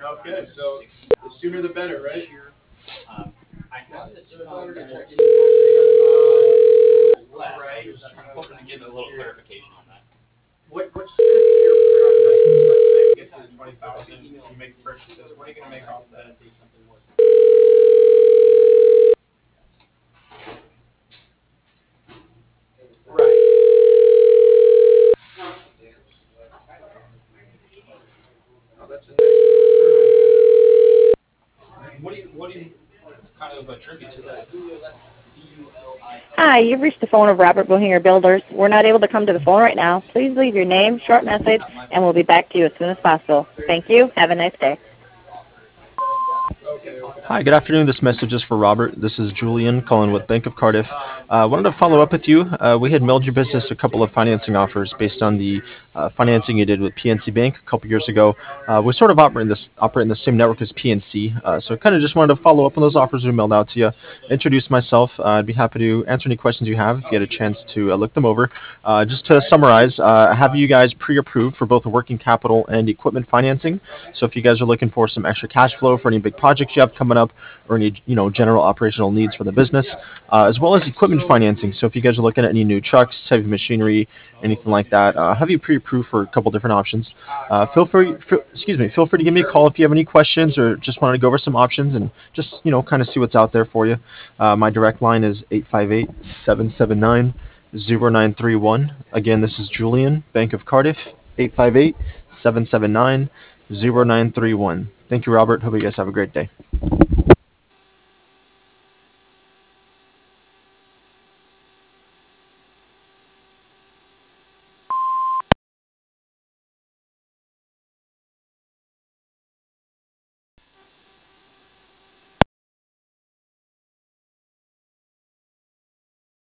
Okay, so the sooner the better, right? Right. Just hoping to get a little clarification on that. What's gonna be your return on investment? Like, say you get to the 20,000, you make purchases, what are you gonna make off that? Right. Oh, that's a nice return. What do you kind of attribute to that? Hi, you've reached the phone of Robert Bohinger Builders. We're not able to come to the phone right now. Please leave your name, short message, and we'll be back to you as soon as possible. Thank you. Have a nice day. Okay, okay. Hi, good afternoon. This message is for Robert. This is Julian calling with Bank of Cardiff. Wanted to follow up with you. We had mailed your business a couple of financing offers based on the financing you did with PNC Bank a couple years ago. We sort of operate in the same network as PNC, so kind of just wanted to follow up on those offers we mailed out to you. Introduce myself. I'd be happy to answer any questions you have if you had a chance to look them over. Just to summarize, I have you guys pre-approved for both working capital and equipment financing. So if you guys are looking for some extra cash flow for any big projects you have coming up or any general operational needs for the business, as well as equipment financing. So if you guys are looking at any new trucks, heavy machinery, anything like that, have you pre-approved for a couple different options. Feel free to give me a call if you have any questions or just wanted to go over some options and just kind of see what's out there for you. My direct line is 858-779-0931. Again, this is Julian, Bank of Cardiff, 858-779-0931. Thank you, Robert. Hope you guys have a great day.